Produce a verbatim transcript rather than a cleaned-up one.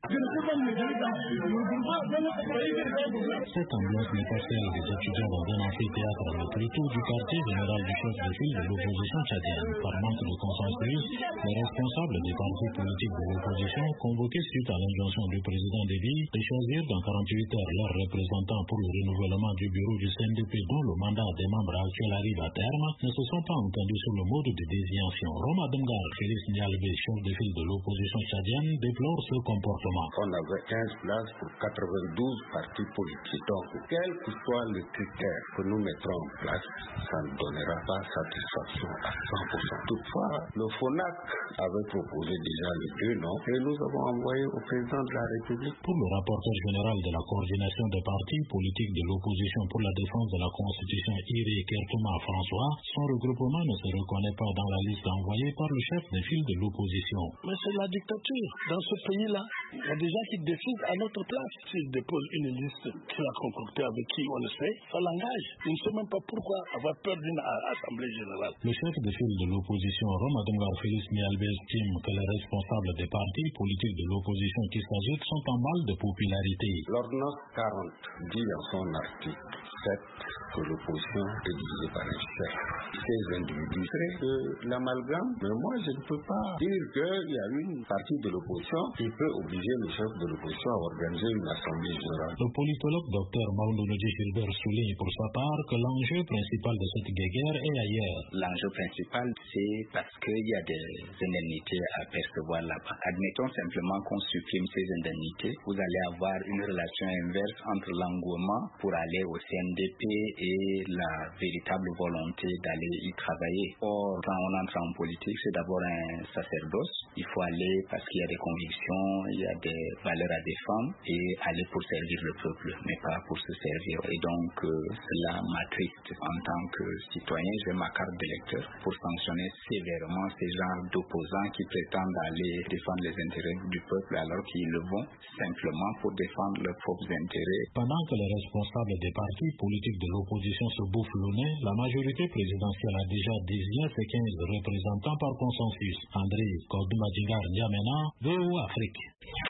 Cette ambiance n'est pas celle des étudiants dans un amphithéâtre, mais plutôt du quartier général du chef de file de l'opposition tchadienne. Par manque de consensus, les responsables des partis politiques de l'opposition, convoqués suite à l'injonction du président Déby de choisir dans quarante-huit heures leurs représentants pour le renouvellement du bureau du C N D P dont le mandat des membres actuels arrive à terme, ne se sont pas entendus sur le mode de désignation. Roma Demgar, Félix Nialbé, chef de file de l'opposition tchadienne, déplore ce comportement. On avait quinze places pour quatre-vingt-douze partis politiques. Donc, quel que soit le critère que nous mettrons en place, ça ne donnera pas satisfaction à cent pour cent. Toutefois, le FONAC avait proposé déjà les deux noms et nous avons envoyé au président de la République. Pour le rapporteur général de la coordination des partis politiques de l'opposition pour la défense de la Constitution, Iré Kertouma François, son regroupement ne se reconnaît pas dans la liste envoyée par le chef de file de l'opposition. Mais c'est la dictature. Dans ce pays-là, il y a des gens qui décident à notre place. S'ils déposent une liste qui a concocté avec qui on le sait, ça l'engage. Je ne sais même pas pourquoi avoir peur d'une assemblée générale. Le chef de file de l'opposition, Roma Demgar Félix Nialbé, estime que les responsables des partis politiques de l'opposition qui s'agitent sont en mal de popularité. L'ordonnance quarante dit dans son article sept que l'opposition est dirigée par un chef. Ces individus créent de l'amalgame, mais moi je ne peux pas dire qu'il y a une partie de l'opposition qui peut obliger le chef de l'opposition à organiser une assemblée générale. Le politologue Dr Maoundounodji Gilbert souligne pour sa part que l'enjeu principal de cette guerre est ailleurs. L'enjeu principal, c'est parce qu'il y a des indemnités à percevoir là-bas. Admettons simplement qu'on supprime ces indemnités, vous allez avoir une relation inverse entre l'engouement pour aller au C N D P et la véritable volonté d'aller y travailler. Or, quand on entre en politique, c'est d'abord un sacerdoce. Il faut aller parce qu'il y a des convictions, il y a des valeurs à défendre et aller pour servir le peuple, mais pas pour se servir. Et donc, euh, cela m'attriste en tant que citoyen. J'ai ma carte d'électeur pour sanctionner sévèrement ces genres d'opposants qui prétendent aller défendre les intérêts du peuple alors qu'ils le vont simplement pour défendre leurs propres intérêts. Pendant que les responsables des partis politiques de l'opposition se bouffent le nez, la majorité présidentielle a déjà désigné ses quinze représentants par consensus. André Kodouma Djingar N'Djamena, V O Afrique.